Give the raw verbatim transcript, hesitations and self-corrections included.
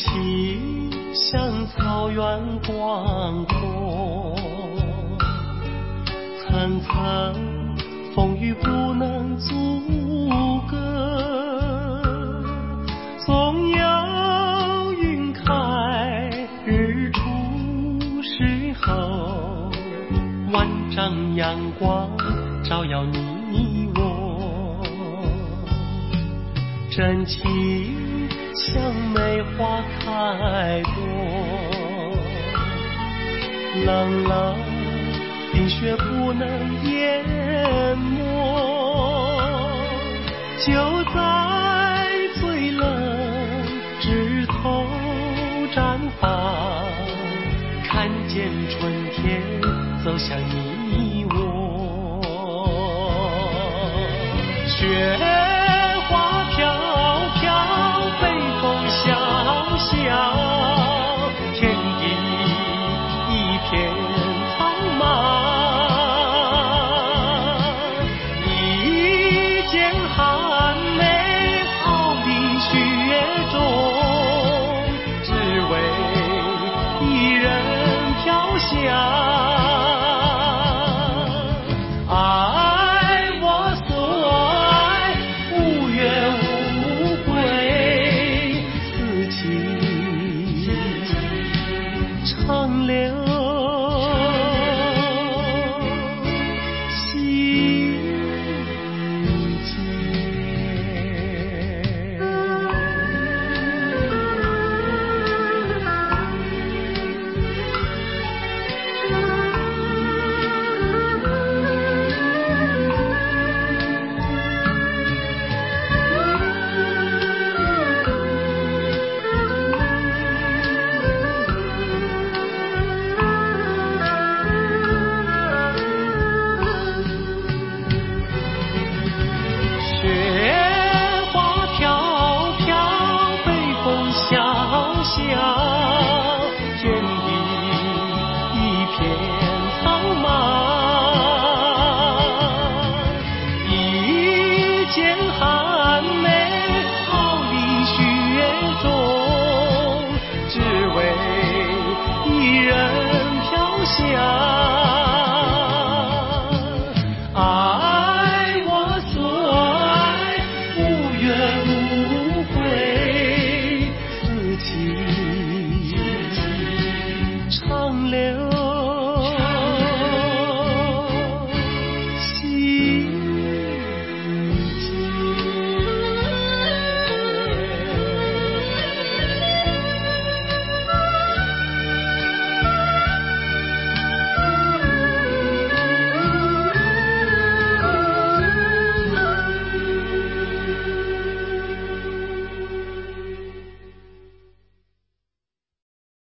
情像草原广阔，层层风雨不能阻隔，总有云开日出时候，万丈阳光照耀你我，真情像梅花开过，冷冷冰雪不能淹没，就在最冷枝头绽放，看见春天走向你我。雪花飘飘，北风萧萧，天地一片苍茫，一剪寒梅抛离雪中，只为一人飘香。爱我所爱，无怨无悔，此情长留